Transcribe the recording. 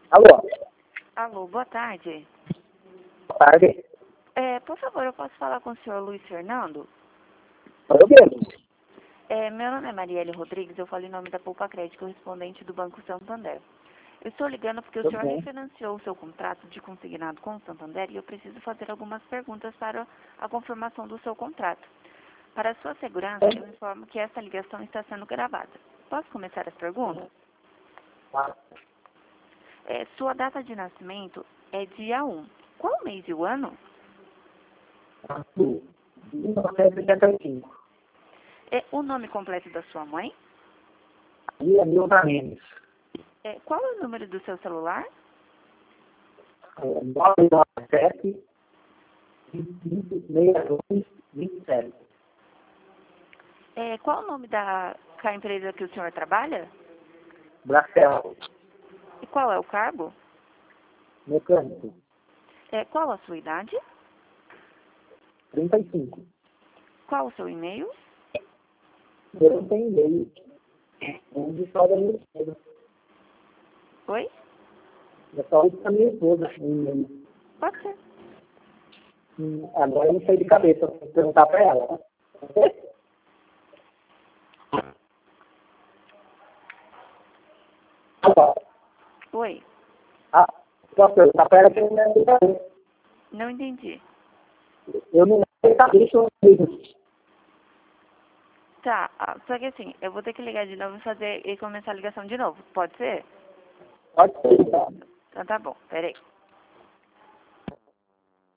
Alô, Alô, boa tarde. boa tarde. Por favor, eu posso falar com o senhor Luiz Fernando? Sou eu mesmo. Meu nome é Marielle Rodrigues, eu falo em nome da Poupa Crédito, correspondente do Banco Santander. Eu estou ligando porque o Tudo senhor bem. refinanciou o seu contrato de consignado com o Santander e eu preciso fazer algumas perguntas para a confirmação do seu contrato. Para a sua segurança, eu informo que essa ligação está sendo gravada. Posso começar as perguntas? Tá. Sua data de nascimento é dia 1. Qual mês e o ano? 1975. O nome completo da sua mãe? E a Nilda Mendes. Qual é o número do seu celular? 997 62 27. Qual o nome da empresa que o senhor trabalha? Bracel. E qual é o cargo? Mecânico. Qual a sua idade? 35. Qual o seu e-mail? Eu não tenho e-mail. Onde só da minha esposa. Oi? É só isso da minha esposa. O e-mail. Pode ser. Agora eu não sei de cabeça. Vou perguntar pra ela. Alô. Oi? Posso perguntar pra ela que eu não lembro de cabeça. Não entendi. Eu não lembro de cabeça. Tá, só que assim, eu vou ter que ligar de novo e começar a ligação de novo. Pode ser? Pode ser, então. Então tá bom, peraí.